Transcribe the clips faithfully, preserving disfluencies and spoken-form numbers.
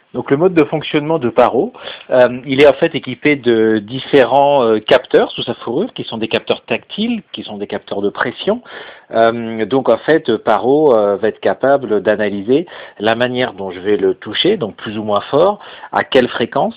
Donc le mode de fonctionnement de Paro, euh, il est en fait équipé de différents euh, capteurs sous sa fourrure, qui sont des capteurs tactiles, qui sont des capteurs de pression. Euh, donc en fait, Paro euh, va être capable d'analyser la manière dont je vais le toucher, donc plus ou moins fort, à quelle fréquence.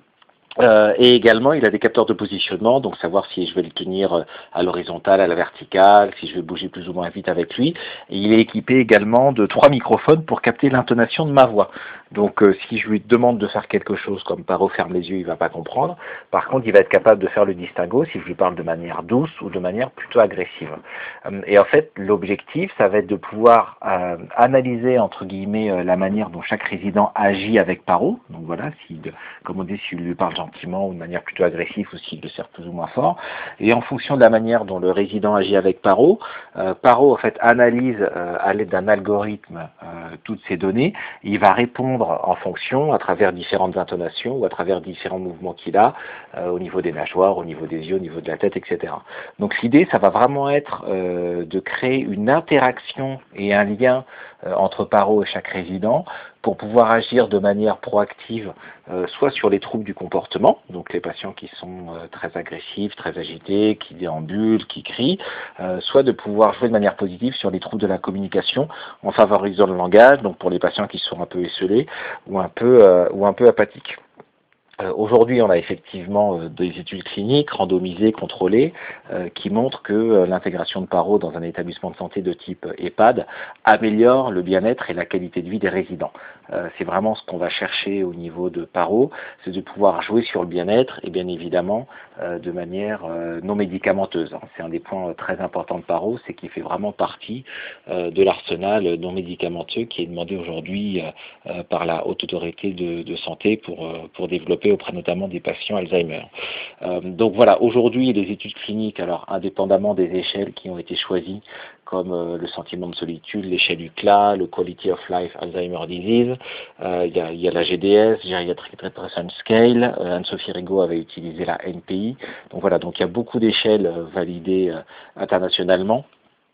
Euh, et également, il a des capteurs de positionnement, donc savoir si je vais le tenir à l'horizontale, à la verticale, si je vais bouger plus ou moins vite avec lui. Et il est équipé également de trois microphones pour capter l'intonation de ma voix. Donc euh, si je lui demande de faire quelque chose comme Paro ferme les yeux, il va pas comprendre. Par contre, il va être capable de faire le distinguo si je lui parle de manière douce ou de manière plutôt agressive. Euh, et en fait, l'objectif, ça va être de pouvoir euh, analyser entre guillemets euh, la manière dont chaque résident agit avec Paro. Donc voilà, si, de, comme on dit, si lui parle gentiment ou de manière plutôt agressive ou s'il le serre plus ou moins fort. Et en fonction de la manière dont le résident agit avec Paro, euh, Paro en fait analyse euh, à l'aide d'un algorithme euh, toutes ces données. Il va répondre en fonction à travers différentes intonations ou à travers différents mouvements qu'il a euh, au niveau des nageoires, au niveau des yeux, au niveau de la tête, et cetera. Donc l'idée, ça va vraiment être euh, de créer une interaction et un lien euh, entre Paro et chaque résident pour pouvoir agir de manière proactive, euh, soit sur les troubles du comportement, donc les patients qui sont euh, très agressifs, très agités, qui déambulent, qui crient, euh, soit de pouvoir jouer de manière positive sur les troubles de la communication en favorisant le langage, donc pour les patients qui sont un peu esselés ou un peu, euh, ou un peu apathiques. Euh, Aujourd'hui, on a effectivement euh, des études cliniques randomisées, contrôlées, euh, qui montrent que euh, l'intégration de Paro dans un établissement de santé de type EHPAD améliore le bien-être et la qualité de vie des résidents. Euh, c'est vraiment ce qu'on va chercher au niveau de Paro, c'est de pouvoir jouer sur le bien-être et bien évidemment euh, de manière euh, non médicamenteuse. Hein. C'est un des points euh, très importants de Paro, c'est qu'il fait vraiment partie euh, de l'arsenal non médicamenteux qui est demandé aujourd'hui euh, euh, par la Haute Autorité de, de Santé pour, euh, pour développer auprès notamment des patients Alzheimer. Euh, donc voilà, aujourd'hui les études cliniques, alors indépendamment des échelles qui ont été choisies, comme euh, le sentiment de solitude, l'échelle U C L A, le Quality of Life Alzheimer Disease, euh, il, y a, il y a la G D S, Geriatric Depression Scale, euh, Anne-Sophie Rigaud avait utilisé la N P I, donc voilà, donc il y a beaucoup d'échelles euh, validées euh, internationalement.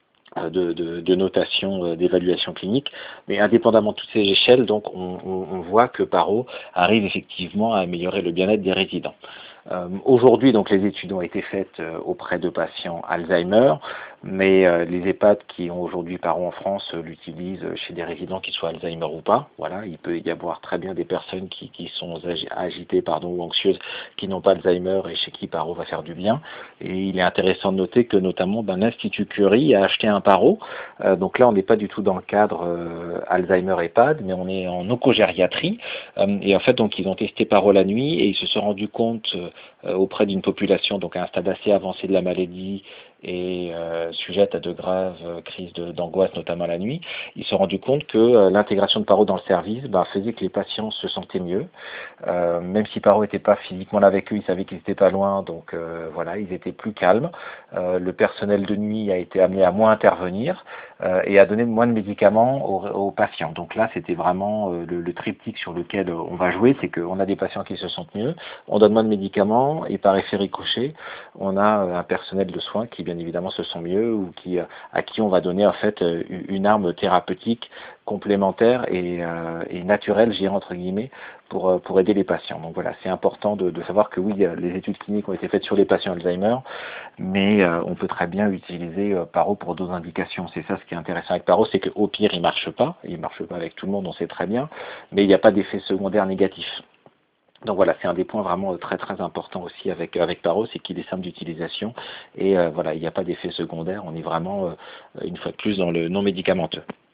De, de, de notation d'évaluation clinique, mais indépendamment de toutes ces échelles, donc on, on, on voit que Paro arrive effectivement à améliorer le bien-être des résidents. Euh, Aujourd'hui, donc les études ont été faites euh, auprès de patients Alzheimer, mais euh, les EHPAD qui ont aujourd'hui Paro en France euh, l'utilisent chez des résidents qui soient Alzheimer ou pas. Voilà, il peut y avoir très bien des personnes qui, qui sont agitées pardon, ou anxieuses qui n'ont pas Alzheimer et chez qui Paro va faire du bien. Et il est intéressant de noter que notamment ben, l'Institut Curie a acheté un Paro. Euh, donc là, on n'est pas du tout dans le cadre euh, Alzheimer EHPAD, mais on est en oncogériatrie. Euh, et en fait, donc ils ont testé Paro la nuit et ils se sont rendus compte euh, auprès d'une population donc à un stade assez avancé de la maladie et euh, sujette à de graves euh, crises d'angoisse, notamment la nuit, ils se sont rendus compte que euh, l'intégration de Paro dans le service bah, faisait que les patients se sentaient mieux. Euh, même si Paro n'était pas physiquement là avec eux, ils savaient qu'ils n'étaient pas loin, donc euh, voilà, ils étaient plus calmes. Euh, le personnel de nuit a été amené à moins intervenir euh, et à donner moins de médicaments aux, aux patients. Donc là, c'était vraiment euh, le, le triptyque sur lequel on va jouer, c'est qu'on a des patients qui se sentent mieux, on donne moins de médicaments et par effet ricochet, on a un personnel de soins qui bien évidemment se sent mieux ou qui, à qui on va donner en fait une arme thérapeutique complémentaire et, euh, et naturelle, je dirais entre guillemets, pour, pour aider les patients. Donc voilà, c'est important de, de savoir que oui, les études cliniques ont été faites sur les patients Alzheimer, mais euh, on peut très bien utiliser euh, Paro pour d'autres indications. C'est ça ce qui est intéressant avec Paro, c'est qu'au pire, il marche pas, il marche pas avec tout le monde, on sait très bien, mais il n'y a pas d'effet secondaire négatif. Donc voilà, c'est un des points vraiment très très importants aussi avec avec Paro, c'est qu'il est simple d'utilisation et euh, voilà, il n'y a pas d'effet secondaire, on est vraiment euh, une fois de plus dans le non médicamenteux.